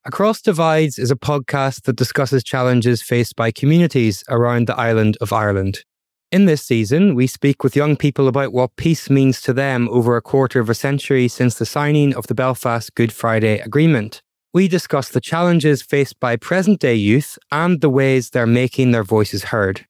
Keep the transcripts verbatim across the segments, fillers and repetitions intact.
Across Divides is a podcast that discusses challenges faced by communities around the island of Ireland. In this season, we speak with young people about what peace means to them over a quarter of a century since the signing of the Belfast Good Friday Agreement. We discuss the challenges faced by present-day youth and the ways they're making their voices heard.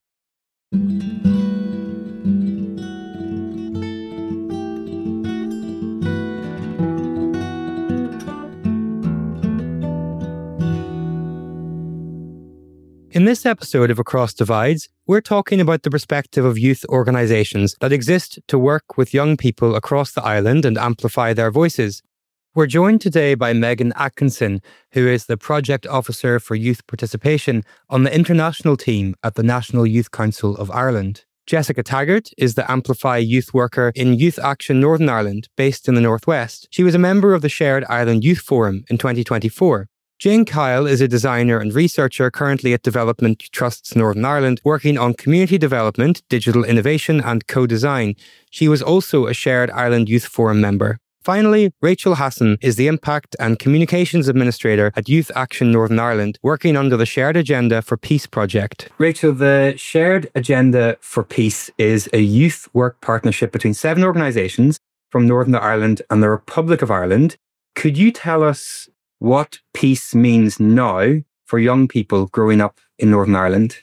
In this episode of Across Divides, we're talking about the perspective of youth organisations that exist to work with young people across the island and amplify their voices. We're joined today by Megan Atkinson, who is the Project Officer for Youth Participation on the international team at the National Youth Council of Ireland. Jessica Taggart is the Amplify Youth Worker in Youth Action Northern Ireland, based in the Northwest. She was a member of the Shared Island Youth Forum in twenty twenty-four. Jane Kyle is a designer and researcher currently at Development Trusts Northern Ireland, working on community development, digital innovation and co-design. She was also a Shared Island Youth Forum member. Finally, Rachel Hassan is the Impact and Communications Administrator at Youth Action Northern Ireland, working under the Shared Agenda for Peace project. Rachel, the Shared Agenda for Peace is a youth work partnership between seven organisations from Northern Ireland and the Republic of Ireland. Could you tell us what peace means now for young people growing up in Northern Ireland?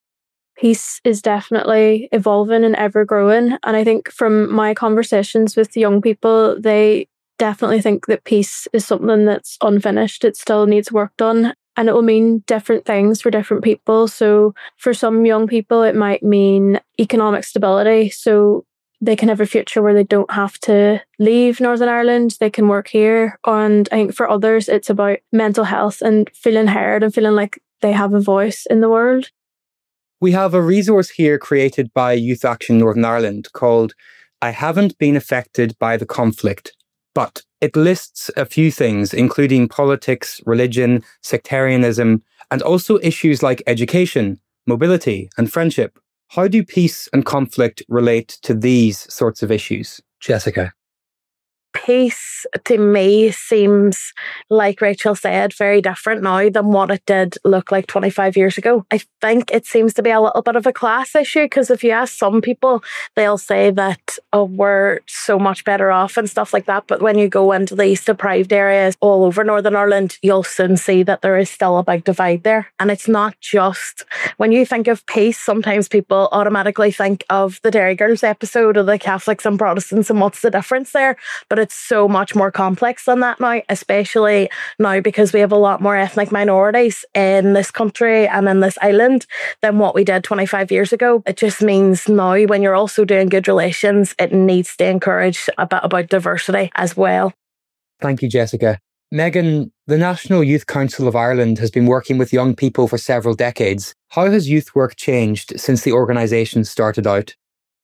Peace is definitely evolving and ever growing. And I think from my conversations with young people, they definitely think that peace is something that's unfinished. It still needs work done. And it will mean different things for different people. So for some young people, it might mean economic stability. So they can have a future where they don't have to leave Northern Ireland. They can work here. And I think for others, it's about mental health and feeling heard and feeling like they have a voice in the world. We have a resource here created by Youth Action Northern Ireland called I Haven't Been Affected by the Conflict, but it lists a few things, including politics, religion, sectarianism, and also issues like education, mobility, and friendship. How do peace and conflict relate to these sorts of issues? Jessica. Peace to me seems, like Rachel said, very different now than what it did look like twenty-five years ago. I think it seems to be a little bit of a class issue, because if you ask some people, they'll say that, oh, we're so much better off and stuff like that. But when you go into these deprived areas all over Northern Ireland, you'll soon see that there is still a big divide there. And it's not just, when you think of peace, sometimes people automatically think of the Dairy Girls episode of the Catholics and Protestants and what's the difference there. But it's so much more complex than that now, especially now because we have a lot more ethnic minorities in this country and in this island than what we did twenty-five years ago. It just means now, when you're also doing good relations, it needs to encourage a bit about diversity as well. Thank you, Jessica. Megan, the National Youth Council of Ireland has been working with young people for several decades. How has youth work changed since the organisation started out?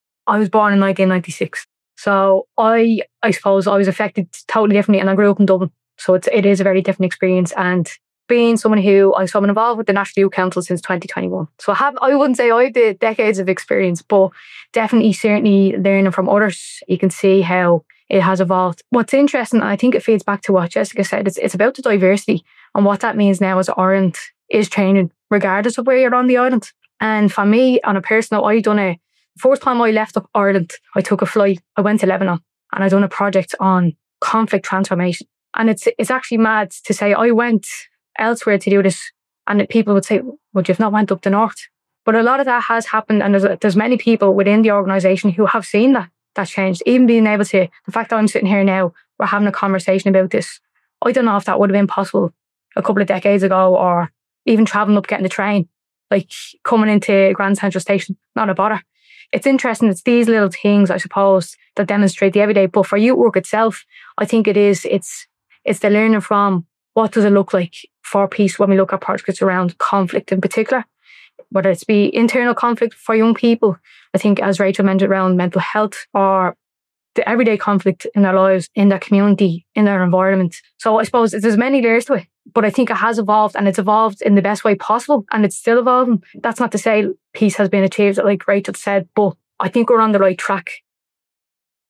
I was born in nineteen ninety-six. So I I suppose I was affected totally differently, and I grew up in Dublin. So it's, it is a very different experience. And being someone who, I'm someone involved with the National Youth Council since twenty twenty-one. So I have, I wouldn't say I have the decades of experience, but definitely, certainly learning from others, you can see how it has evolved. What's interesting, and I think it feeds back to what Jessica said, it's, it's about the diversity, and what that means now is Ireland is changing regardless of where you're on the island. And for me, on a personal, I done a First time I left up Ireland, I took a flight. I went to Lebanon and I done a project on conflict transformation. And it's it's actually mad to say I went elsewhere to do this, and people would say, well, you've not went up the north. But a lot of that has happened, and there's there's many people within the organisation who have seen that that changed. Even being able to, the fact that I'm sitting here now, we're having a conversation about this. I don't know if that would have been possible a couple of decades ago, or even travelling up, getting the train, like coming into Grand Central Station, not a bother. It's interesting. It's these little things, I suppose, that demonstrate the everyday. But for youth work itself, I think it is, it's it's the learning from what does it look like for peace when we look at projects around conflict in particular, whether it's be internal conflict for young people, I think, as Rachel mentioned, around mental health, or the everyday conflict in their lives, in their community, in their environment. So I suppose there's many layers to it, but I think it has evolved, and it's evolved in the best way possible, and it's still evolving. That's not to say peace has been achieved, like Rachel said, but I think we're on the right track.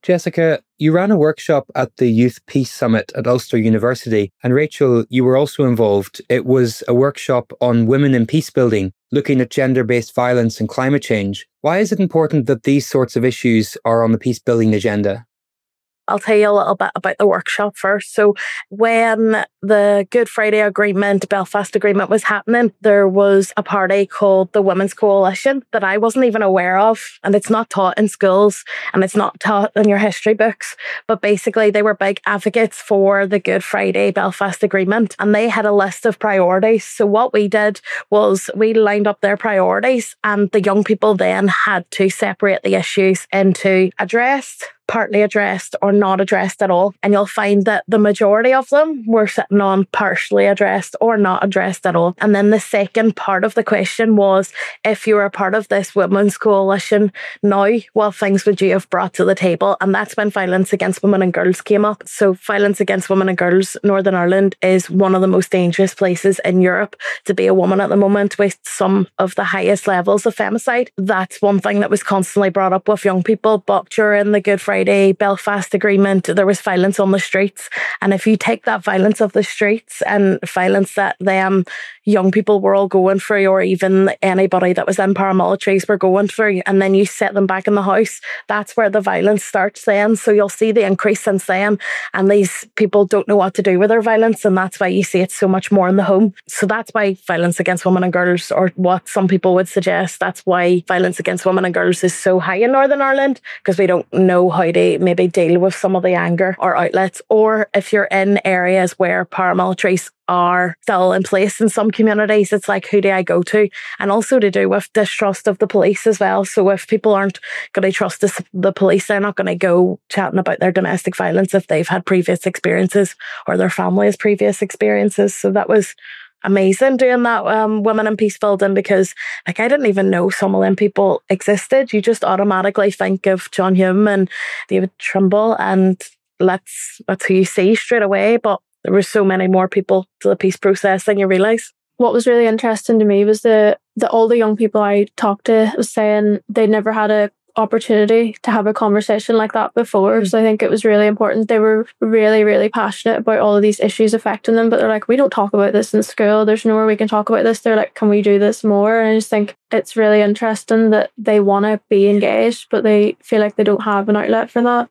Jessica, you ran a workshop at the Youth Peace Summit at Ulster University, and Rachel, you were also involved. It was a workshop on women in peace building, looking at gender-based violence and climate change. Why is it important that these sorts of issues are on the peace building agenda? I'll tell you a little bit about the workshop first. So when the Good Friday Agreement, Belfast Agreement was happening, there was a party called the Women's Coalition that I wasn't even aware of. And it's not taught in schools and it's not taught in your history books. But basically they were big advocates for the Good Friday Belfast Agreement, and they had a list of priorities. So what we did was we lined up their priorities, and the young people then had to separate the issues into addressed, partly addressed, or not addressed at all. And you'll find that the majority of them were sitting on partially addressed or not addressed at all. And then the second part of the question was, if you were a part of this women's coalition now, what things would you have brought to the table? And that's when violence against women and girls came up. So violence against women and girls, Northern Ireland is one of the most dangerous places in Europe to be a woman at the moment, with some of the highest levels of femicide. That's one thing that was constantly brought up with young people. But during the Good Friday Friday Belfast Agreement, there was violence on the streets. And if you take that violence of the streets and violence that them young people were all going through, or even anybody that was in paramilitaries were going through, and then you set them back in the house, that's where the violence starts then. So you'll see the increase since then. And these people don't know what to do with their violence. And that's why you see it so much more in the home. So that's why violence against women and girls, or what some people would suggest, that's why violence against women and girls is so high in Northern Ireland, because we don't know how to maybe deal with some of the anger or outlets. Or if you're in areas where paramilitaries are still in place in some communities, it's like, who do I go to? And also to do with distrust of the police as well. So if people aren't going to trust the, the police, they're not going to go chatting about their domestic violence if they've had previous experiences or their family has previous experiences. So that was amazing doing that um, Women in Peace building, because like I didn't even know some of them people existed. You just automatically think of John Hume and David Trimble, and that's, that's who you see straight away. But there were so many more people to the peace process than you realise. What was really interesting to me was the, the all the young people I talked to was saying they'd never had a opportunity to have a conversation like that before. So I think it was really important. They were really, really passionate about all of these issues affecting them, but they're like, we don't talk about this in school. There's nowhere we can talk about this. They're like, can we do this more? And I just think it's really interesting that they want to be engaged, but they feel like they don't have an outlet for that.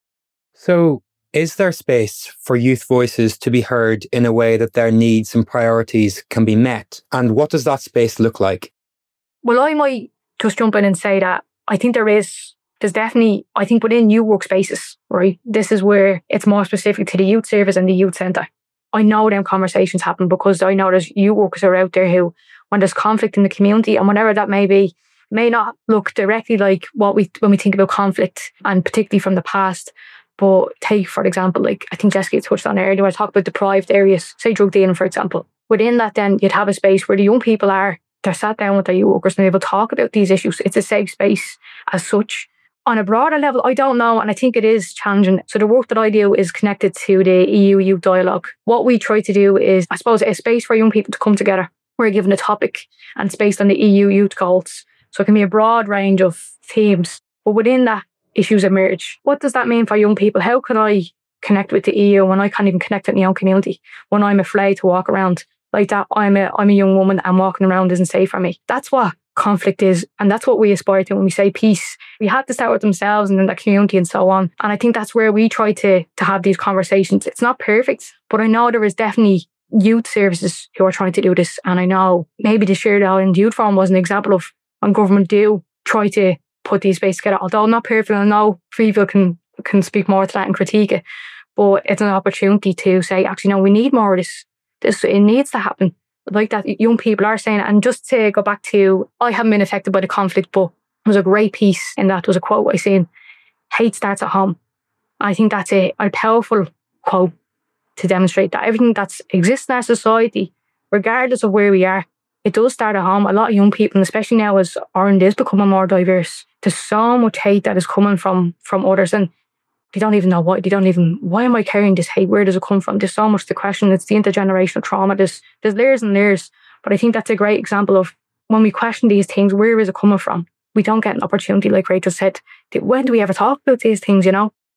So is there space for youth voices to be heard in a way that their needs and priorities can be met? And what does that space look like? Well, I might just jump in and say that I think there is, there's definitely, I think within youth workspaces, right? This is where it's more specific to the youth service and the youth centre. I know them conversations happen because I know there's youth workers are out there who, when there's conflict in the community and whatever that may be, may not look directly like what we, when we think about conflict, and particularly from the past. But take, for example, like I think Jessica touched on earlier, when I talk about deprived areas, say drug dealing, for example. Within that, then you'd have a space where the young people are, they're sat down with their youth workers and they will talk about these issues. It's a safe space as such. On a broader level, I don't know, and I think it is challenging. So the work that I do is connected to the E U Youth Dialogue. What we try to do is, I suppose, a space for young people to come together. We're given a topic and it's based on the E U Youth goals. So it can be a broad range of themes. But within that, issues emerge. What does that mean for young people? How can I connect with the E U when I can't even connect with my own community? When I'm afraid to walk around like that, I'm a I'm a young woman and walking around isn't safe for me. That's what conflict is, and that's what we aspire to when we say peace. We have to start with themselves and then the community and so on. And I think that's where we try to to have these conversations. It's not perfect, but I know there is definitely youth services who are trying to do this. And I know maybe the Shared Island Youth Forum was an example of when government do try to put these spaces together. Although not perfect, I know Freeville can can speak more to that and critique it, but it's an opportunity to say, actually, no, we need more of this. This, it needs to happen. Like that, young people are saying it. And just to go back to, I haven't been affected by the conflict, but there was a great piece in that. There was a quote I seen, hate starts at home. I think that's a, a powerful quote to demonstrate that everything that exists in our society, regardless of where we are, it does start at home. A lot of young people, and especially now as Ireland is becoming more diverse, there's so much hate that is coming from, from others, and they don't even know why. They don't even, why am I carrying this hate? Where does it come from? There's so much to question. It's the intergenerational trauma. There's, there's layers and layers. But I think that's a great example of when we question these things, where is it coming from? We don't get an opportunity, like Rachel said. When do we ever talk about these things, you know?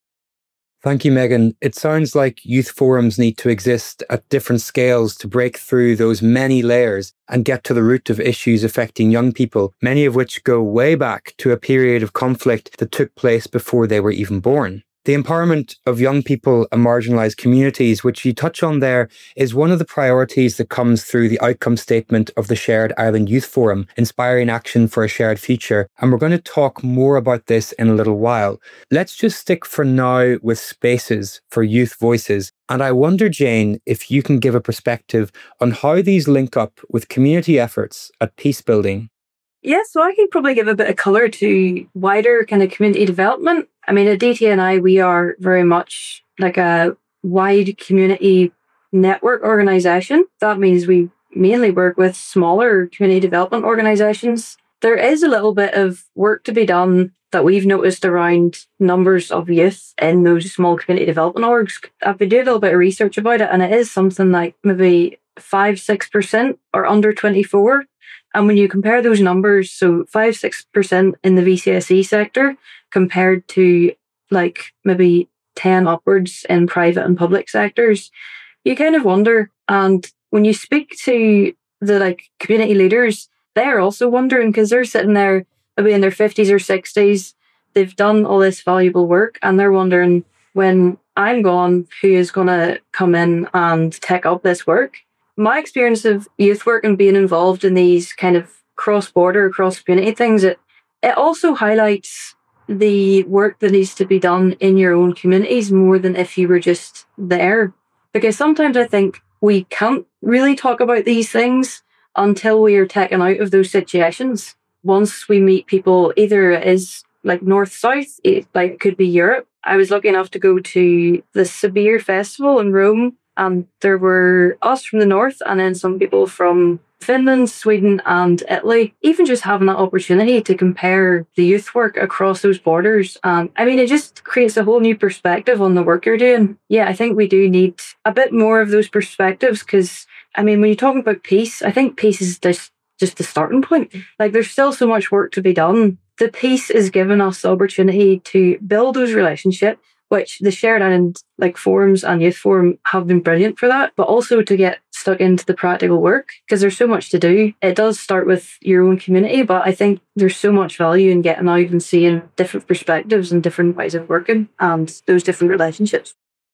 Thank you, Megan. It sounds like youth forums need to exist at different scales to break through those many layers and get to the root of issues affecting young people, many of which go way back to a period of conflict that took place before they were even born. The empowerment of young people and marginalised communities, which you touch on there, is one of the priorities that comes through the outcome statement of the Shared Island Youth Forum, Inspiring Action for a Shared Future. And we're going to talk more about this in a little while. Let's just stick for now with spaces for youth voices. And I wonder, Jane, if you can give a perspective on how these link up with community efforts at peace building. Yeah, so I can probably give a bit of colour to wider kind of community development. I mean, at D T N I, we are very much like a wide community network organisation. That means we mainly work with smaller community development organisations. There is a little bit of work to be done that we've noticed around numbers of youth in those small community development orgs. I've been doing a little bit of research about it, and it is something like maybe five, six percent or under twenty-four. And when you compare those numbers, so five, six percent in the V C S E sector compared to like maybe ten upwards in private and public sectors, you kind of wonder. And when you speak to the like community leaders, they're also wondering because they're sitting there maybe in their fifties or sixties. They've done all this valuable work and they're wondering, when I'm gone, who is going to come in and take up this work? My experience of youth work and being involved in these kind of cross-border, cross-community things, it, it also highlights the work that needs to be done in your own communities more than if you were just there. Because sometimes I think we can't really talk about these things until we are taken out of those situations. Once we meet people, either it is like north-south, it like could be Europe. I was lucky enough to go to the Sabir Festival in Rome, and there were us from the north and then some people from Finland, Sweden and Italy. Even just having that opportunity to compare the youth work across those borders, um, I mean, it just creates a whole new perspective on the work you're doing. Yeah, I think we do need a bit more of those perspectives because, I mean, when you're talking about peace, I think peace is just, just the starting point. Like, there's still so much work to be done. The peace is giving us the opportunity to build those relationships, which the Shared Island like forums and youth forum have been brilliant for that, but also to get stuck into the practical work because there's so much to do. It does start with your own community, but I think there's so much value in getting out and seeing different perspectives and different ways of working and those different relationships.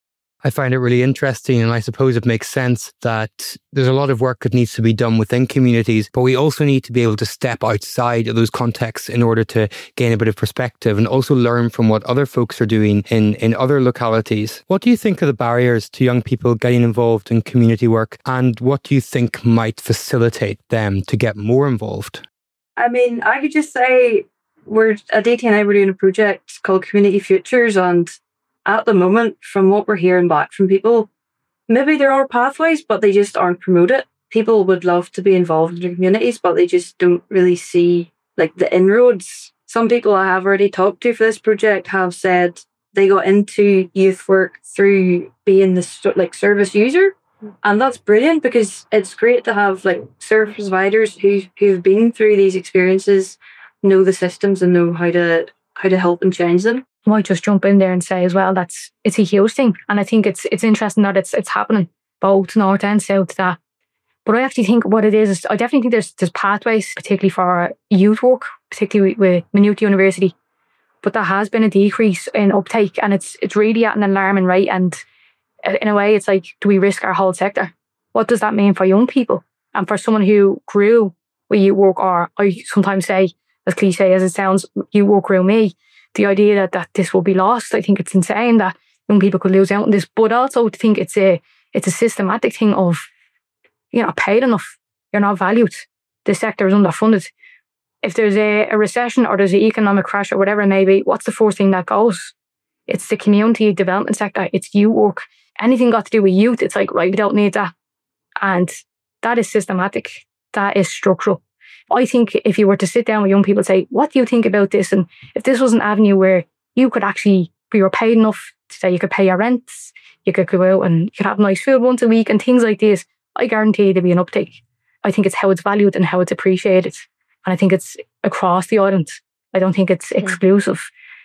I find it really interesting, and I suppose it makes sense that there's a lot of work that needs to be done within communities, but we also need to be able to step outside of those contexts in order to gain a bit of perspective and also learn from what other folks are doing in, in other localities. What do you think are the barriers to young people getting involved in community work, and what do you think might facilitate them to get more involved? I mean, I could just say we're at D T N I, we're doing a project called Community Futures, and at the moment, from what we're hearing back from people, maybe there are pathways, but they just aren't promoted. People would love to be involved in their communities, but they just don't really see like the inroads. Some people I have already talked to for this project have said they got into youth work through being the like service user. And that's brilliant because it's great to have like service providers who who've been through these experiences, know the systems and know how to how to help and change them. I might just jump in there and say as well that's it's a huge thing, and I think it's it's interesting that it's it's happening both north and south. That, but I actually think what it is is I definitely think there's there's pathways, particularly for youth work, particularly with Maynooth University. But there has been a decrease in uptake, and it's it's really at an alarming rate. And in a way, it's like, do we risk our whole sector? What does that mean for young people and for someone who grew with youth work, or I sometimes say, as cliche as it sounds, youth work grew me. The idea that, that this will be lost, I think it's insane that young people could lose out on this. But also to think it's a it's a systematic thing of you're not paid enough, you're not valued, the sector is underfunded. If there's a, a recession or there's an economic crash or whatever it may be, what's the first thing that goes? It's the community development sector, it's youth work. Anything got to do with youth, it's like, right, we don't need that. And that is systematic, that is structural. I think if you were to sit down with young people and say, what do you think about this? And if this was an avenue where you could actually, you were paid enough to say you could pay your rents, you could go out and you could have nice food once a week and things like this, I guarantee there'd be an uptake. I think it's how it's valued and how it's appreciated. And I think it's across the island. I don't think it's exclusive.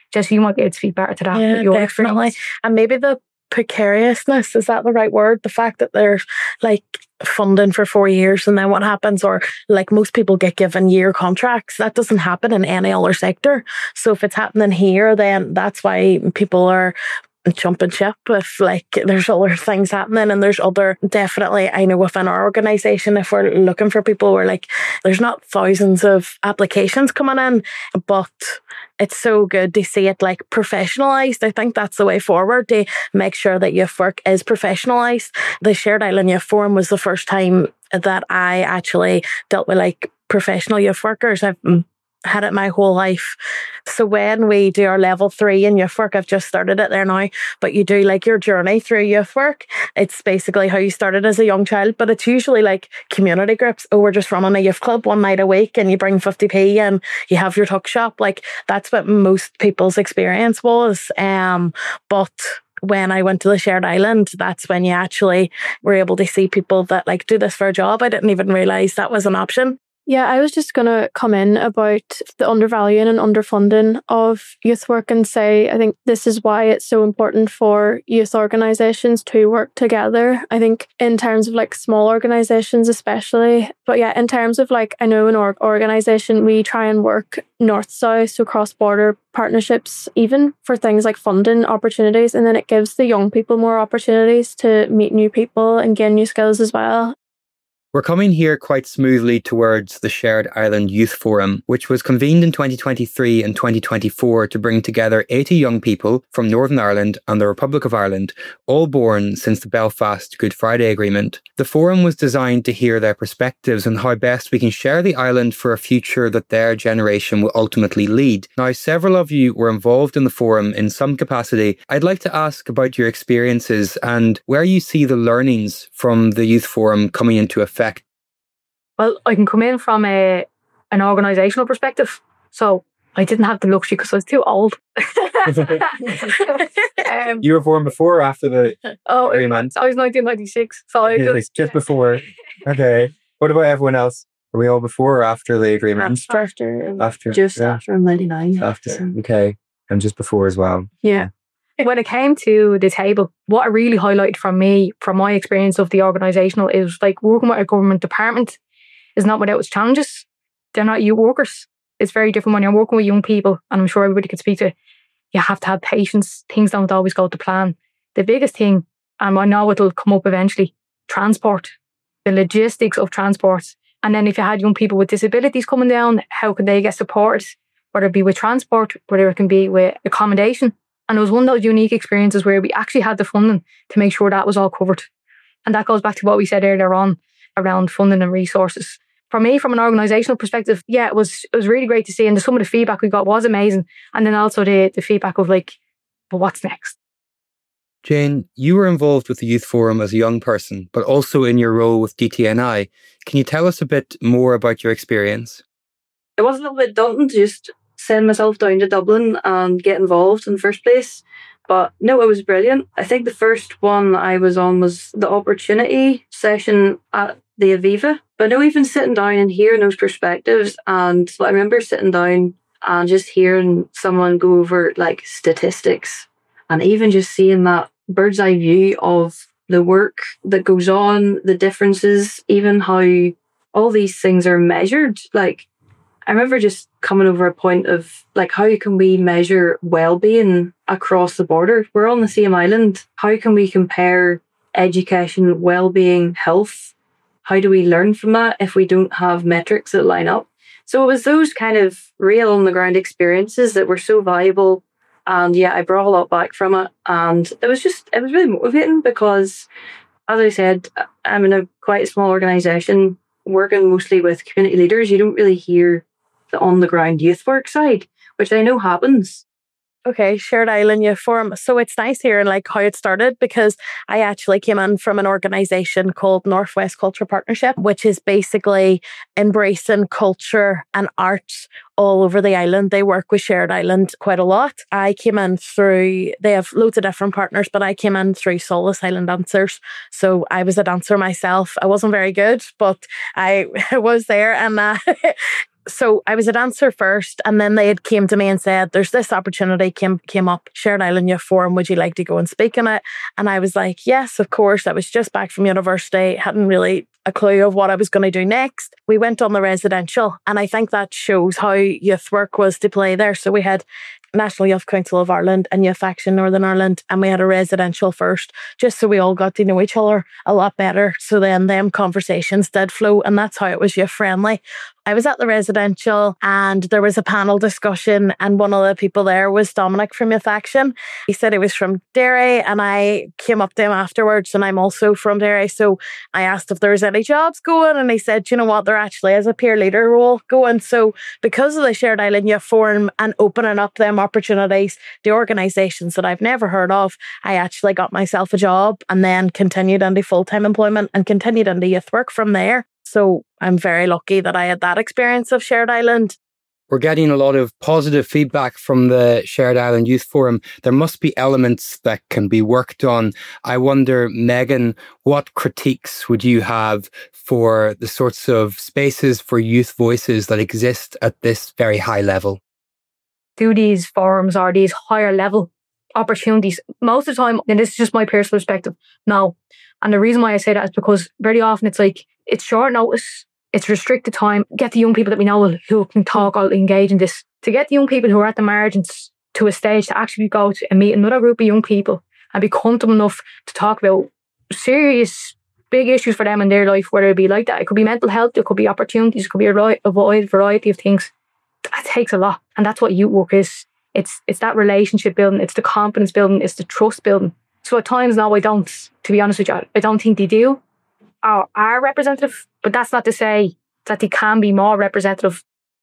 Jess, you might be able to speak better to that. Yeah, with your definitely. experience. And maybe the precariousness, is that the right word? The fact that there's like funding for four years and then what happens, or like most people get given year contracts. That doesn't happen in any other sector. So if it's happening here, then that's why people are jumping ship. If like there's other things happening, and there's other, definitely, I know within our organisation, if we're looking for people, we're like, there's not thousands of applications coming in, but it's so good to see it like professionalised. I think that's the way forward, to make sure that youth work is professionalised. The Shared Island Youth Forum was the first time that I actually dealt with like professional youth workers. I've had it my whole life. So when we do our level three in youth work, I've just started it there now, but you do like your journey through youth work. It's basically how you started as a young child, but it's usually like community groups. Oh, we're just running a youth club one night a week and you bring fifty p and you have your tuck shop. Like that's what most people's experience was. Um, but when I went to the Shared Island, that's when you actually were able to see people that like do this for a job. I didn't even realise that was an option. Yeah, I was just going to come in about the undervaluing and underfunding of youth work and say, I think this is why it's so important for youth organisations to work together. I think in terms of like small organisations especially, but yeah, in terms of like, I know in our organisation, we try and work north-south, so cross-border partnerships, even for things like funding opportunities, and then it gives the young people more opportunities to meet new people and gain new skills as well. We're coming here quite smoothly towards the Shared Island Youth Forum, which was convened in twenty twenty-three and twenty twenty-four to bring together eighty young people from Northern Ireland and the Republic of Ireland, all born since the Belfast Good Friday Agreement. The forum was designed to hear their perspectives on how best we can share the island for a future that their generation will ultimately lead. Now, several of you were involved in the forum in some capacity. I'd like to ask about your experiences and where you see the learnings from the Youth Forum coming into effect. Well, I can come in from a an organisational perspective. So I didn't have the luxury because I was too old. um, You were born before or after the oh, agreement? I was nineteen ninety-six. So I Yeah, just, just before. Okay. What about everyone else? Are we all before or after the agreement? After. After. Just yeah. after I'm ninety-nine. After. So- Okay. And just before as well. yeah. When it came to the table, what it really highlighted from me, from my experience of the organisational, is like working with a government department is not without its challenges. They're not youth workers. It's very different when you're working with young people, and I'm sure everybody could speak to, you have to have patience. Things don't always go to plan. The biggest thing, and I know it'll come up eventually, transport, the logistics of transport. And then if you had young people with disabilities coming down, how can they get support? Whether it be with transport, whether it can be with accommodation. And it was one of those unique experiences where we actually had the funding to make sure that was all covered. And that goes back to what we said earlier on around funding and resources. For me, from an organisational perspective, yeah, it was it was really great to see. And the, some of the feedback we got was amazing. And then also the, the feedback of like, well, what's next? Jane, you were involved with the Youth Forum as a young person, but also in your role with D T N I. Can you tell us a bit more about your experience? It was a little bit daunting to just send myself down to Dublin and get involved in the first place. But no, it was brilliant. I think the first one I was on was the opportunity session at the Aviva. But no, even sitting down and hearing those perspectives, and I remember sitting down and just hearing someone go over like statistics, and even just seeing that bird's eye view of the work that goes on, the differences, even how all these things are measured. Like, I remember just coming over a point of like, how can we measure well-being across the border? We're on the same island. How can we compare education, well-being, health? How do we learn from that if we don't have metrics that line up? So it was those kind of real on the ground experiences that were so valuable. And yeah, I brought a lot back from it. And it was just, it was really motivating because, as I said, I'm in a quite a small organisation working mostly with community leaders. You don't really hear the on the ground youth work side, which I know happens. Okay, Shared Island Youth Forum. So it's nice hearing like how it started, because I actually came in from an organisation called Northwest Culture Partnership, which is basically embracing culture and arts all over the island. They work with Shared Island quite a lot. I came in through, they have loads of different partners, but I came in through Solace Island Dancers. So I was a dancer myself. I wasn't very good, but I was there, and uh, So I was a dancer first, and then they had came to me and said, there's this opportunity came came up, Shared Island Youth Forum, would you like to go and speak on it? And I was like, yes, of course. I was just back from university, hadn't really a clue of what I was going to do next. We went on the residential, and I think that shows how youth work was to play there. So we had National Youth Council of Ireland and Youth Action Northern Ireland, and we had a residential first, just so we all got to know each other a lot better. So then them conversations did flow, and that's how it was youth friendly. I was at the residential and there was a panel discussion, and one of the people there was Dominic from Youth Action. He said he was from Derry, and I came up to him afterwards, and I'm also from Derry. So I asked if there was any jobs going, and he said, you know what, there actually is a peer leader role going. So because of the Shared Island Youth Forum and opening up them opportunities to organisations that I've never heard of, I actually got myself a job and then continued into full-time employment and continued into youth work from there. So I'm very lucky that I had that experience of Shared Island. We're getting a lot of positive feedback from the Shared Island Youth Forum. There must be elements that can be worked on. I wonder, Megan, what critiques would you have for the sorts of spaces for youth voices that exist at this very high level? Do these forums or these higher level opportunities, most of the time, and this is just my personal perspective, no. And the reason why I say that is because very often it's like, it's short notice, it's restricted time. Get the young people that we know who can talk or engage in this. To get the young people who are at the margins to a stage to actually go to and meet another group of young people and be comfortable enough to talk about serious, big issues for them in their life, whether it be like that. It could be mental health, it could be opportunities, it could be a, a wide variety of things. That takes a lot. And that's what youth work is. It's it's that relationship building, it's the confidence building, it's the trust building. So at times now I don't, to be honest with you, I don't think they do or are representative, but that's not to say that they can be more representative.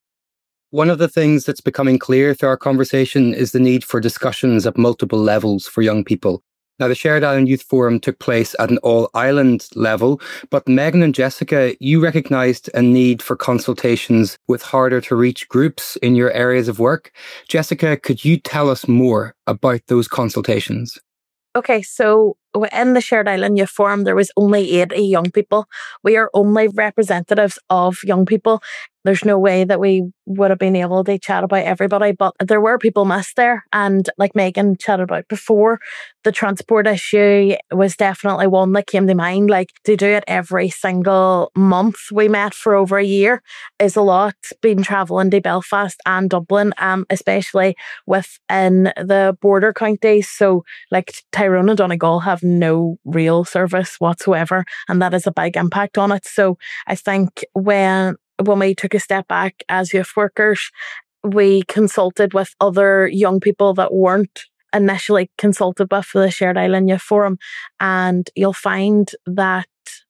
One of the things that's becoming clear through our conversation is the need for discussions at multiple levels for young people. Now, the Shared Island Youth Forum took place at an all-island level, but Megan and Jessica, you recognised a need for consultations with harder-to-reach groups in your areas of work. Jessica, could you tell us more about those consultations? Okay, so in the Shared Island Youth Forum, there was only eighty young people. We are only representatives of young people. There's no way that we would have been able to chat about everybody, but there were people missed there. And like Megan chatted about before, the transport issue was definitely one that came to mind. Like to do it every single month we met for over a year is a lot. Been travelling to Belfast and Dublin, um, especially within the border counties. So like Tyrone and Donegal have no real service whatsoever, and that is a big impact on it. So I think when when we took a step back as youth workers, we consulted with other young people that weren't initially consulted with for the Shared Island Youth Forum, and you'll find that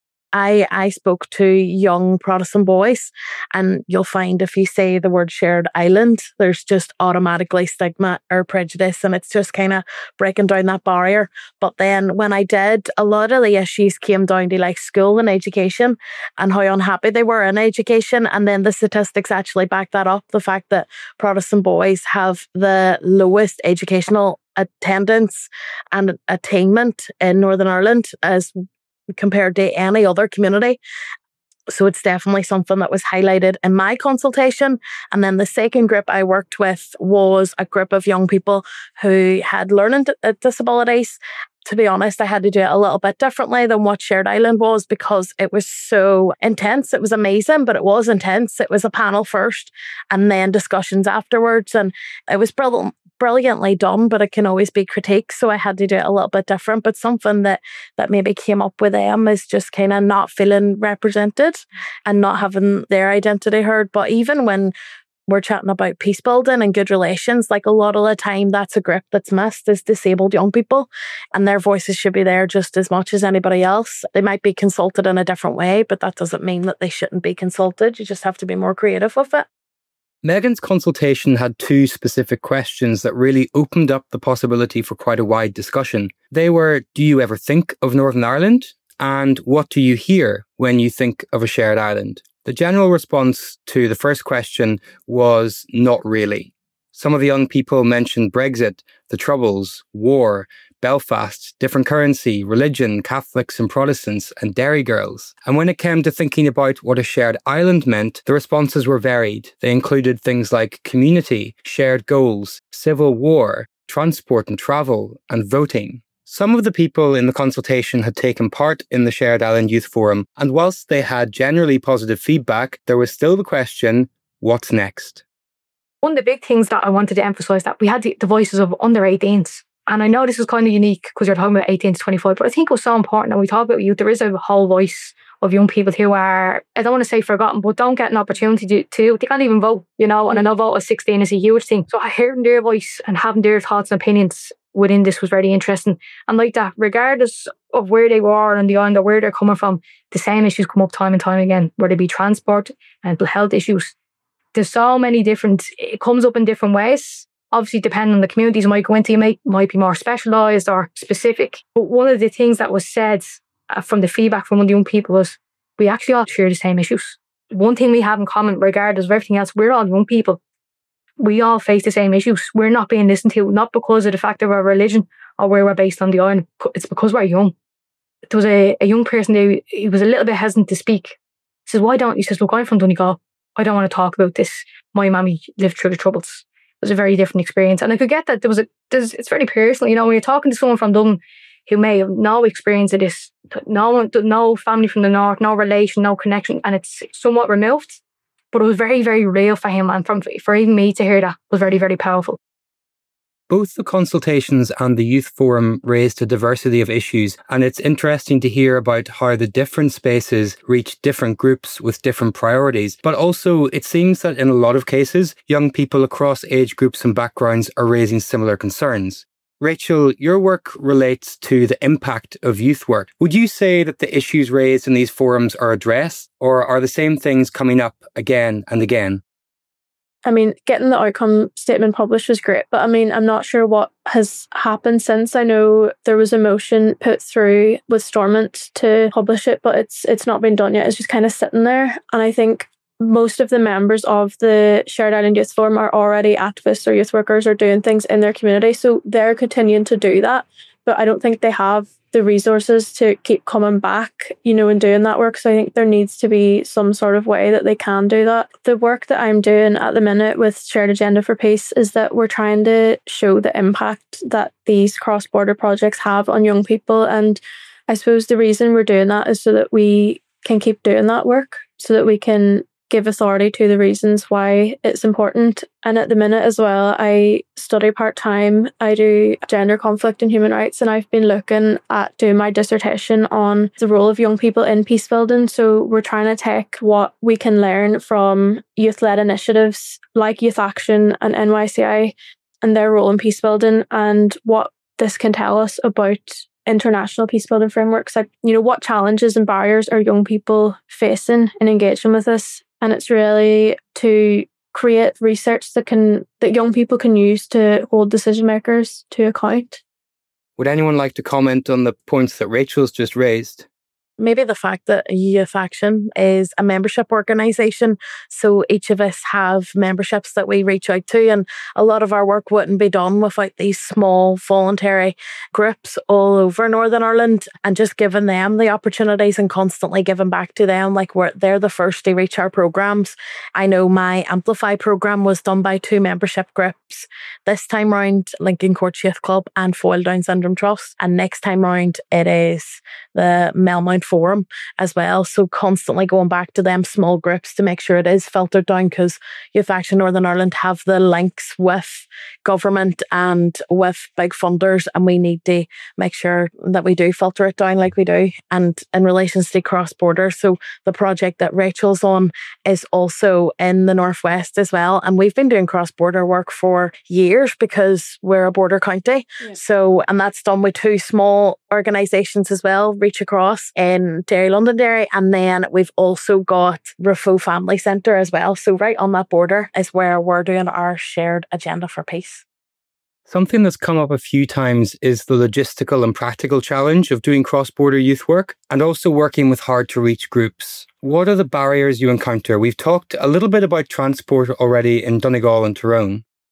I I spoke to young Protestant boys, and you'll find if you say the word Shared Island, there's just automatically stigma or prejudice, and it's just kind of breaking down that barrier. But then when I did, a lot of the issues came down to like school and education and how unhappy they were in education. And then the statistics actually back that up. The fact that Protestant boys have the lowest educational attendance and attainment in Northern Ireland as compared to any other community. So it's definitely something that was highlighted in my consultation. And then the second group I worked with was a group of young people who had learning disabilities. To be honest, I had to do it a little bit differently than what Shared Island was because it was so intense. It was amazing, but it was intense. It was a panel first and then discussions afterwards. And it was brilliant. brilliantly done, but it can always be critiqued. So I had to do it a little bit different. But something that that maybe came up with them is just kind of not feeling represented and not having their identity heard. But even when we're chatting about peace building and good relations, like a lot of the time that's a group that's missed is disabled young people, and their voices should be there just as much as anybody else. They might be consulted in a different way, but that doesn't mean that they shouldn't be consulted. You just have to be more creative with it. Megan's consultation had two specific questions that really opened up the possibility for quite a wide discussion. They were, do you ever think of Northern Ireland? And what do you hear when you think of a shared island? The general response to the first question was not really. Some of the young people mentioned Brexit, the Troubles, war, Belfast, different currency, religion, Catholics and Protestants, and dairy girls. And when it came to thinking about what a shared island meant, the responses were varied. They included things like community, shared goals, civil war, transport and travel, and voting. Some of the people in the consultation had taken part in the Shared Island Youth Forum, and whilst they had generally positive feedback, there was still the question, what's next? One of the big things that I wanted to emphasise that we had the, the voices of under eighteens. And I know this is kind of unique because you're talking about eighteen to twenty-five, but I think it was so important that we talk about youth. There is a whole voice of young people who are, I don't want to say forgotten, but don't get an opportunity to, to they can't even vote, you know, and I know vote at sixteen is a huge thing. So hearing their voice and having their thoughts and opinions within this was very interesting. And like that, regardless of where they were on the island or where they're coming from, the same issues come up time and time again, whether it be transport, mental health issues. There's so many different, it comes up in different ways. Obviously, depending on the communities you might go into, you might, might be more specialised or specific. But one of the things that was said uh, from the feedback from one of the young people was, we actually all share the same issues. One thing we have in common, regardless of everything else, we're all young people. We all face the same issues. We're not being listened to, not because of the fact of our religion or where we're based on the island. It's because we're young. There was a, a young person who he was a little bit hesitant to speak. He says, why don't you? He says, look, I'm from Donegal. I don't want to talk about this. My mammy lived through the Troubles. It was a very different experience. And I could get that. There was a, there's, it's very personal. You know, when you're talking to someone from Dublin who may have no experience of this, no, no family from the north, no relation, no connection, and it's somewhat removed. But it was very, very real for him. And from, for even me to hear that was very, very powerful. Both the consultations and the youth forum raised a diversity of issues, and it's interesting to hear about how the different spaces reach different groups with different priorities. But also, it seems that in a lot of cases, young people across age groups and backgrounds are raising similar concerns. Rachel, your work relates to the impact of youth work. Would you say that the issues raised in these forums are addressed, or are the same things coming up again and again? I mean, getting the outcome statement published was great, but I mean, I'm not sure what has happened since. I know there was a motion put through with Stormont to publish it, but it's it's not been done yet. It's just kind of sitting there. And I think most of the members of the Shared Island Youth Forum are already activists or youth workers or doing things in their community. So they're continuing to do that. But I don't think they have the resources to keep coming back, you know, and doing that work. So I think there needs to be some sort of way that they can do that. The work that I'm doing at the minute with Shared Agenda for Peace is that we're trying to show the impact that these cross-border projects have on young people. And I suppose the reason we're doing that is so that we can keep doing that work, so that we can give authority to the reasons why it's important. And at the minute as well, I study part-time. I do gender conflict and human rights, and I've been looking at doing my dissertation on the role of young people in peace building. So we're trying to take what we can learn from youth-led initiatives like Youth Action and N Y C I and their role in peace building, and what this can tell us about international peace building frameworks. Like, you know, what challenges and barriers are young people facing in engaging with this? And it's really to create research that can that young people can use to hold decision makers to account. Would anyone like to comment on the points that Rachel's just raised? Maybe the fact that Youth Action is a membership organisation, so each of us have memberships that we reach out to, and a lot of our work wouldn't be done without these small voluntary groups all over Northern Ireland, and just giving them the opportunities and constantly giving back to them. Like, we're, they're the first to reach our programmes. I know my Amplify programme was done by two membership groups. This time round, Lincoln Courts Youth Club and Foyle Down Syndrome Trust, and next time round it is the Melmount Forum as well. So constantly going back to them small groups to make sure it is filtered down, because Youth Action Northern Ireland have the links with government and with big funders, and we need to make sure that we do filter it down like we do. And in relation to cross-border, so the project that Rachel's on is also in the Northwest as well, and we've been doing cross-border work for years because we're a border county. Yeah. So, and that's done with two small organisations as well, Reach Across in Derry Londonderry, and then we've also got Rafo Family Centre as well. So right on that border is where we're doing our Shared Agenda for Peace. Something that's come up a few times is the logistical and practical challenge of doing cross-border youth work and also working with hard-to-reach groups. What are the barriers you encounter? We've talked a little bit about transport already in Donegal and Tyrone.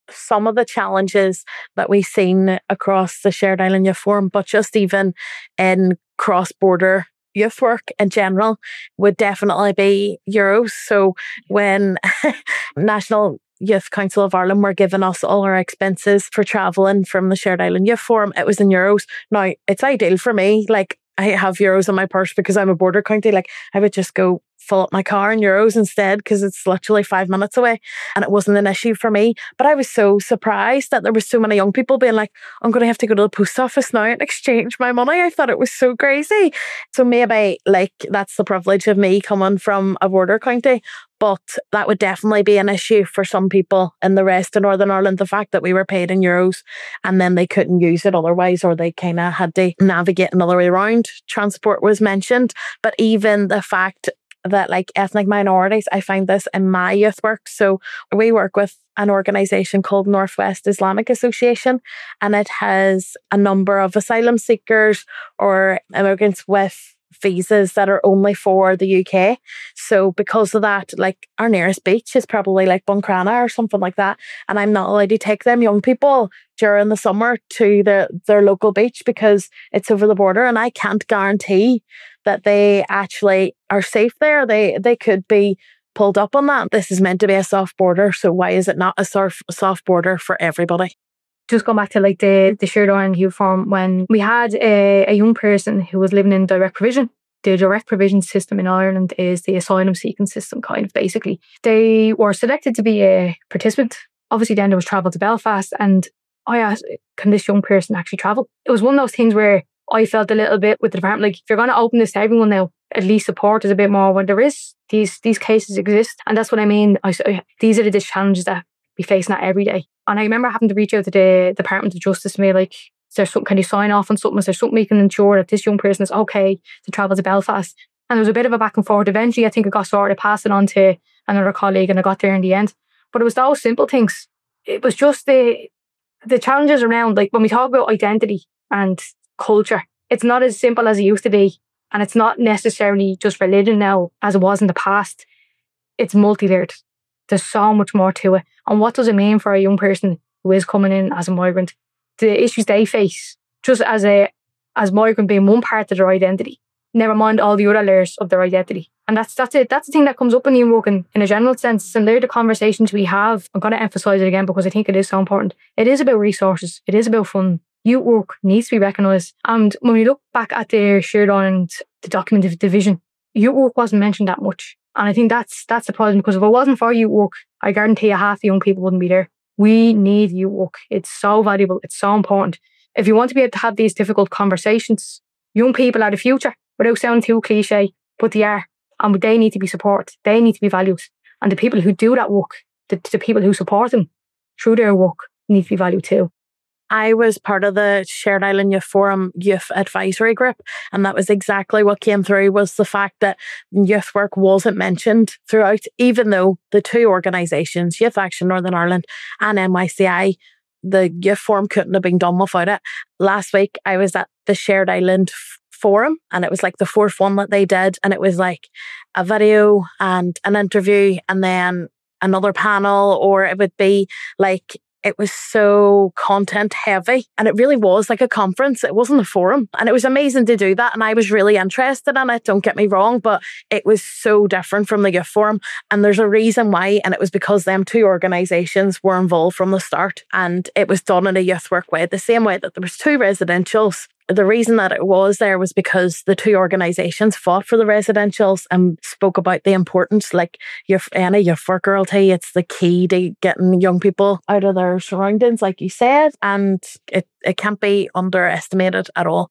some of the challenges that we've seen across the Shared Island Youth Forum, but just even in cross-border youth work in general, would definitely be euros. So when National Youth Council of Ireland were giving us all our expenses for travelling from the Shared Island Youth Forum, it was in euros. Now, it's ideal for me. Like, I have euros in my purse because I'm a border county. Like, I would just go fill up my car in euros instead because it's literally five minutes away, and it wasn't an issue for me. But I was so surprised that there was so many young people being like, I'm going to have to go to the post office now and exchange my money. I thought it was so crazy. So maybe like that's the privilege of me coming from a border county. But that would definitely be an issue for some people in the rest of Northern Ireland, the fact that we were paid in euros and then they couldn't use it otherwise, or they kind of had to navigate another way around. Transport was mentioned, but even the fact that like ethnic minorities, I find this in my youth work. So we work with an organisation called Northwest Islamic Association, and it has a number of asylum seekers or immigrants with visas that are only for the U K. So because of that, like our nearest beach is probably like Buncrana or something like that, and I'm not allowed to take them young people during the summer to the, their local beach because it's over the border, and I can't guarantee that they actually are safe there. They they could be pulled up on that. This is meant to be a soft border, so why is it not a soft, soft border for everybody? Just going back to like the, the Shared Island Youth Forum, when we had a, a young person who was living in direct provision. The direct provision system in Ireland is the asylum seeking system, kind of basically. They were selected to be a participant. Obviously then there was travel to Belfast, and I asked, can this young person actually travel? It was one of those things where I felt a little bit with the department, like, if you're going to open this to everyone now, at least support us a bit more when there is, these these cases exist. And that's what I mean. I, these are the challenges that we face now every day. And I remember having to reach out to the Department of Justice to me, like, is there something, can you sign off on something? Is there something we can ensure that this young person is okay to travel to Belfast? And there was a bit of a back and forth. Eventually, I think it got sorted, I passed it on to another colleague, and I got there in the end. But it was those simple things. It was just the the challenges around, like, when we talk about identity and culture, it's not as simple as it used to be. And it's not necessarily just religion now, as it was in the past. It's multi-layered. There's so much more to it. And what does it mean for a young person who is coming in as a migrant? The issues they face, just as a as migrant being one part of their identity, never mind all the other layers of their identity. And that's that's it. That's the thing that comes up in youth work in, in a general sense. And they're the conversations we have. I'm going to emphasise it again because I think it is so important. It is about resources. It is about fun. Youth work needs to be recognised. And when we look back at the Shared Island, the document of division, youth work wasn't mentioned that much. And I think that's that's the problem, because if it wasn't for youth work, I guarantee you half the young people wouldn't be there. We need youth work. It's so valuable. It's so important. If you want to be able to have these difficult conversations, young people are the future, without sounding too cliche, but they are. And they need to be supported. They need to be valued. And the people who do that work, the, the people who support them through their work, need to be valued too. I was part of the Shared Island Youth Forum Youth Advisory Group, and that was exactly what came through, was the fact that youth work wasn't mentioned throughout, even though the two organisations, Youth Action Northern Ireland and N Y C I, the Youth Forum couldn't have been done without it. Last week, I was at the Shared Island Forum, and it was like the fourth one that they did, and it was like a video and an interview and then another panel, or it would be like, it was so content heavy, and it really was like a conference. It wasn't a forum, and it was amazing to do that. And I was really interested in it, don't get me wrong, but it was so different from the youth forum. And there's a reason why, and it was because them two organisations were involved from the start, and it was done in a youth work way, the same way that there was two residentials. The reason that it was there was because the two organisations fought for the residentials and spoke about the importance, like youth, any youth worker will tell you, it's the key to getting young people out of their surroundings, like you said, and it, it can't be underestimated at all.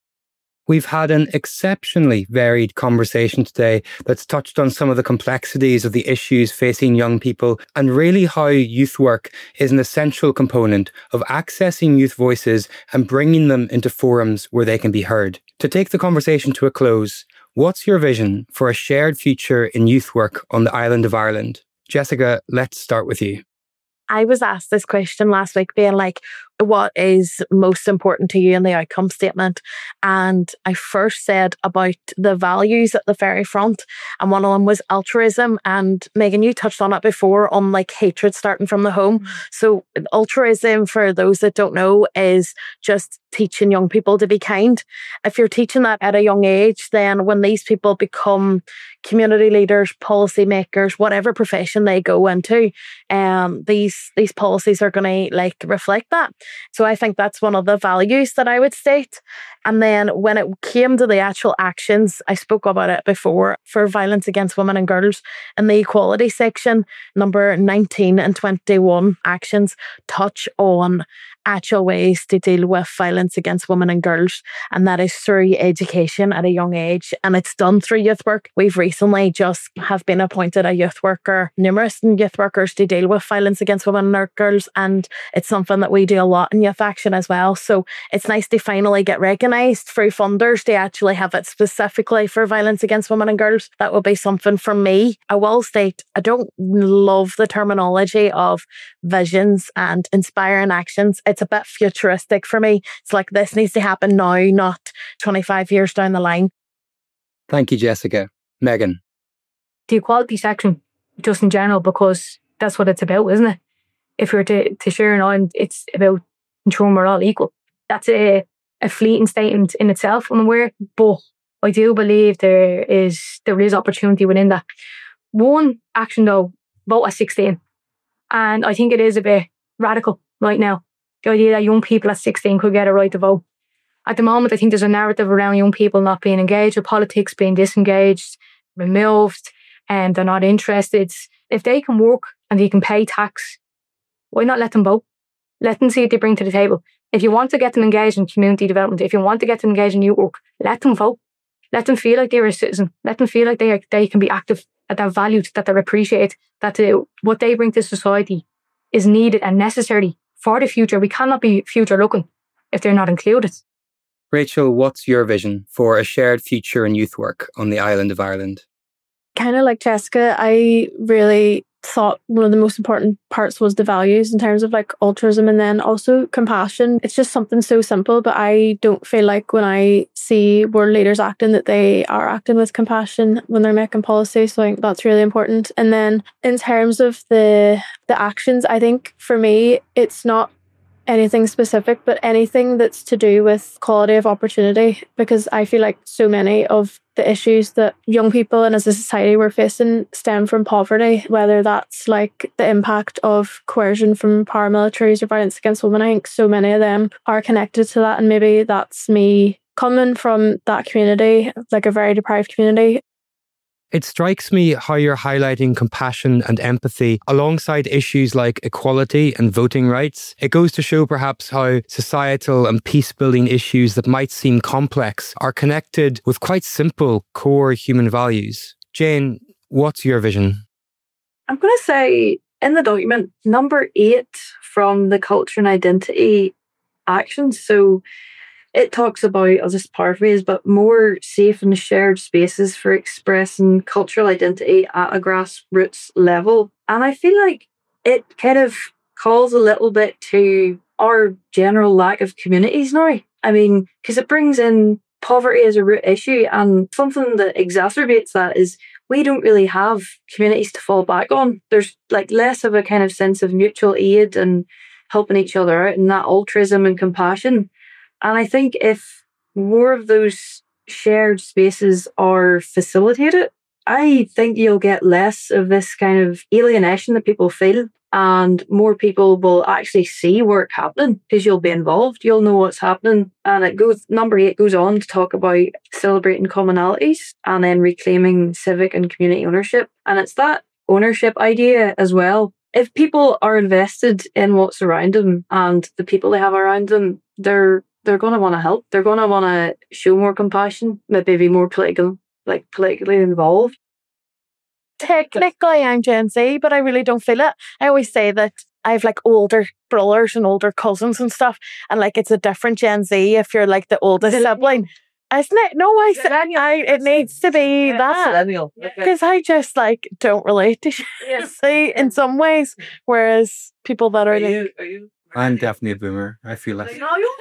We've had an exceptionally varied conversation today that's touched on some of the complexities of the issues facing young people, and really how youth work is an essential component of accessing youth voices and bringing them into forums where they can be heard. To take the conversation to a close, what's your vision for a shared future in youth work on the island of Ireland? Jessica, let's start with you. I was asked this question last week, being like, what is most important to you in the outcome statement. And I first said about the values at the very front, and one of them was altruism. And Megan, you touched on it before, on like hatred starting from the home. Mm-hmm. So altruism, for those that don't know, is just teaching young people to be kind. If you're teaching that at a young age, then when these people become community leaders, policy makers, whatever profession they go into, um, these these policies are going to like reflect that. So I think that's one of the values that I would state. And then when it came to the actual actions, I spoke about it before, for violence against women and girls in the equality section, number nineteen and twenty-one actions touch on actual ways to deal with violence against women and girls, and that is through education at a young age, and it's done through youth work. We've recently just have been appointed a youth worker, numerous youth workers, to deal with violence against women and girls, and it's something that we do a lot in Youth Action as well. So it's nice to finally get recognised through funders to actually have it specifically for violence against women and girls. That will be something for me. I will state, I don't love the terminology of visions and inspiring actions. It's a bit futuristic for me. It's like, this needs to happen now, not twenty-five years down the line. Thank you, Jessica. Megan. The equality section, just in general, because that's what it's about, isn't it? If we were to, to share on, it's about ensuring we're all equal. That's a, a fleeting statement in itself, I'm aware, but I do believe there is there is opportunity within that. One action though, vote at sixteen. And I think it is a bit radical right now. The idea that young people at sixteen could get a right to vote. At the moment, I think there's a narrative around young people not being engaged with politics, being disengaged, removed, and they're not interested. If they can work and they can pay tax, why not let them vote? Let them see what they bring to the table. If you want to get them engaged in community development, if you want to get them engaged in youth work, let them vote. Let them feel like they're a citizen. Let them feel like they are, they can be active, that they're valued, that they're appreciated, that they, what they bring to society is needed and necessary for the future. We cannot be future looking if they're not included. Rachel, what's your vision for a shared future in youth work on the island of Ireland? Kind of like Jessica, I really thought one of the most important parts was the values in terms of like altruism, and then also compassion. It's just something so simple, but I don't feel like when I see world leaders acting that they are acting with compassion when they're making policy. So I think that's really important. And then in terms of the the actions, I think for me it's not anything specific, but anything that's to do with quality of opportunity, because I feel like so many of the issues that young people and as a society we're facing stem from poverty, whether that's like the impact of coercion from paramilitaries or violence against women. I think so many of them are connected to that, and maybe that's me coming from that community, like a very deprived community. It strikes me how you're highlighting compassion and empathy alongside issues like equality and voting rights. It goes to show perhaps how societal and peace-building issues that might seem complex are connected with quite simple core human values. Jane, what's your vision? I'm going to say in the document, number eight from the culture and identity actions. So it talks about, I'll just paraphrase, but more safe and shared spaces for expressing cultural identity at a grassroots level. And I feel like it kind of calls a little bit to our general lack of communities now. I mean, because it brings in poverty as a root issue, and something that exacerbates that is we don't really have communities to fall back on. There's like less of a kind of sense of mutual aid and helping each other out, and that altruism and compassion. And I think if more of those shared spaces are facilitated, I think you'll get less of this kind of alienation that people feel, and more people will actually see work happening because you'll be involved. You'll know what's happening. And it goes, number eight goes on to talk about celebrating commonalities and then reclaiming civic and community ownership. And it's that ownership idea as well. If people are invested in what's around them and the people they have around them, they're they're going to want to help. They're going to want to show more compassion, maybe be more political, like politically involved. Technically, I'm Gen Z, but I really don't feel it. I always say that I have like older brothers and older cousins and stuff, and like it's a different Gen Z if you're like the oldest sibling. Isn't it? No, I said I, it needs to be yeah, that. Because I just like don't relate to Gen Z in some ways, whereas people that are, are like, you, are you I'm definitely a boomer. I feel like No, you.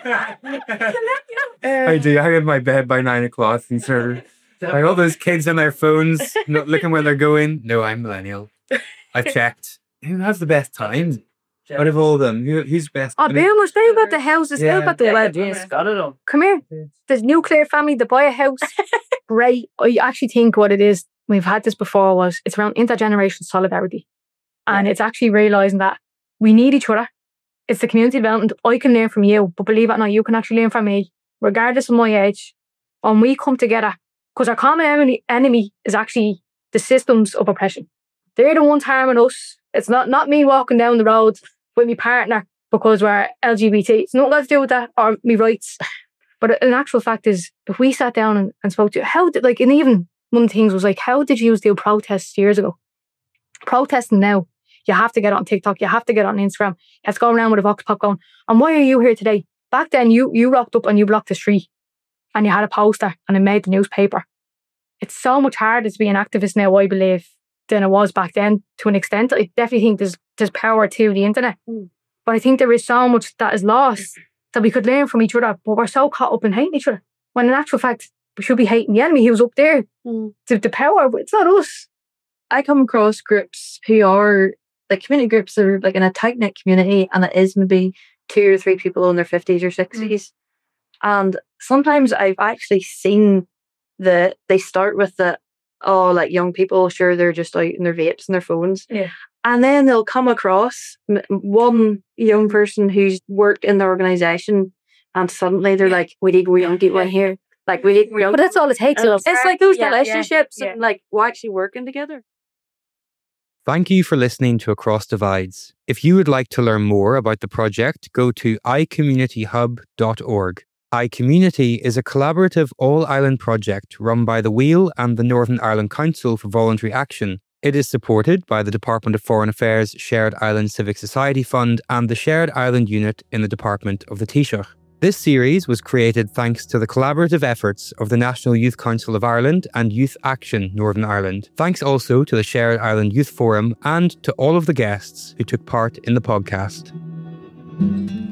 I do. I'm in my bed by nine o'clock and sort of like all those kids on their phones, not looking where they're going. No, I'm millennial. I've checked. Who has the best time out of all of them? Who, who's best? Oh, I mean, boomers, they've got the houses, Yeah. they've got the well, Yes, got it all. come here. There's nuclear family, they buy a house. Right. I actually think what it is, we've had this before, was it's around intergenerational solidarity. And it's actually realising that we need each other. It's the community development. I can learn from you, but believe it or not, you can actually learn from me, regardless of my age. And we come together, because our common enemy, enemy is actually the systems of oppression. They're the ones harming us. It's not, not me walking down the road with my partner because we're L G B T. It's nothing got to do with that or my rights. But in actual fact is, if we sat down and, and spoke to you, how did, like, and even one of the things was like, how did you do protests years ago? Protesting now, you have to get on TikTok, you have to get on Instagram, you have to go around with a vox pop going, and why are you here today? Back then, you you rocked up and you blocked the street and you had a poster and it made the newspaper. It's so much harder to be an activist now, I believe, than it was back then, to an extent. I definitely think there's there's power to the internet. Mm. But I think there is so much that is lost that we could learn from each other, but we're so caught up in hating each other. When in actual fact, we should be hating the enemy who's up there. Mm. The, the power, but it's not us. I come across groups who are like community groups that are like in a tight knit community, and it is maybe two or three people in their fifties or sixties. Mm. And sometimes I've actually seen the they start with the oh, like young people, sure, they're just out in their vapes and their phones. Yeah. And then they'll come across m- one young person who's worked in the organisation, and suddenly they're like, we need more young people in here. Like, we need more young But that's all it takes. And Love. it's like those Yeah, relationships yeah, yeah. and like we're actually working together. Thank you for listening to Across Divides. If you would like to learn more about the project, go to i community hub dot org. iCommunity is a collaborative all-island project run by the Wheel and the Northern Ireland Council for Voluntary Action. It is supported by the Department of Foreign Affairs Shared Island Civic Society Fund and the Shared Island Unit in the Department of the Taoiseach. This series was created thanks to the collaborative efforts of the National Youth Council of Ireland and Youth Action Northern Ireland. Thanks also to the Shared Island Youth Forum and to all of the guests who took part in the podcast.